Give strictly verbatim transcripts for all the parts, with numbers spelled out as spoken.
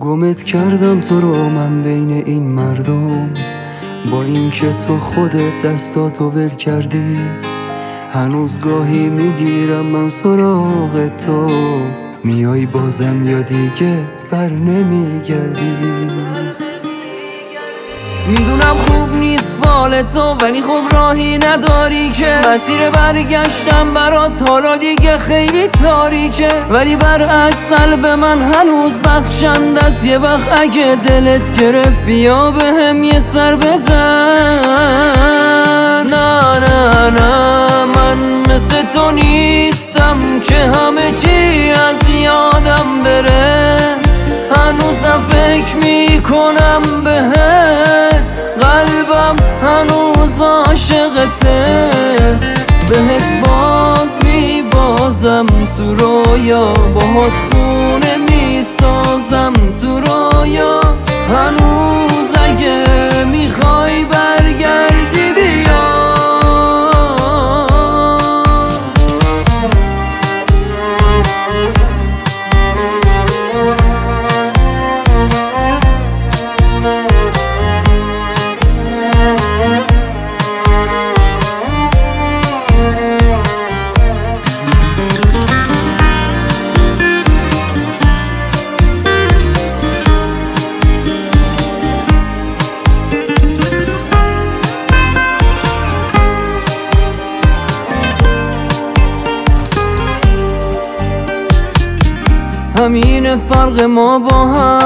گمت کردم تو رو من بین این مردم، با این که تو خودت دستاتو ول کردی. هنوز گاهی میگیرم من سراغ تو، میای بازم یا دیگه بر نمیگردی. میدونم خوب نیست فال تو، ولی خب راهی نداری که مسیر برگشتم برات حالا دیگه خیلی تاریکه. ولی برعکس قلب من هنوز بخشنده است، یه وقت اگه دلت گرفت بیا بهم یه سر بزن. نه نه نه من مثل تو نیستم که همه چی از یادم بره. هنوزم فکر میکنم بهت، قلبم هنوز عاشقته. بهت باز میبازم تو رویا، باهات خونه میسازم تو رویا. هنوز اگه میخوای برگردی بیا. همین فرق ما با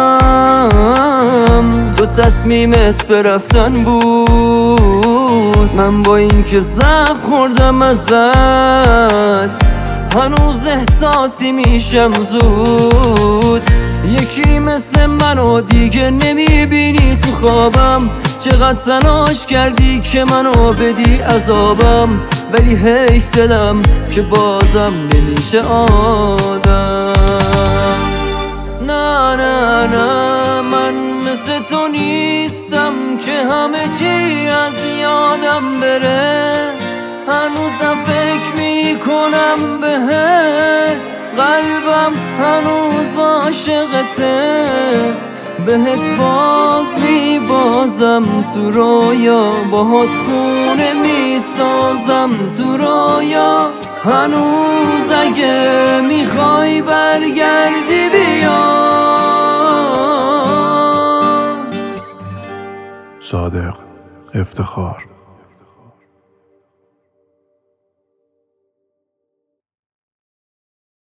هم، تو تصمیمت به رفتن بود، من با این که زخم خوردم ازت هنوز احساسی میشم زود. یکی مثل منو دیگه نمیبینی تو خوابم، چقدر تلاش کردی که منو بدی عذابم. ولی حیف دلم که بازم نمیشه آدم. نه نه نه من مثل تو نیستم که همه چی از یادم بره. هنوزم فکر میکنم بهت، قلبم هنوز عاشقته. بهت باز میبازم تو رویا، باهات خونه میسازم تو رویا. هنوز اگه میخوای برگردی بیا. صادق افتخار.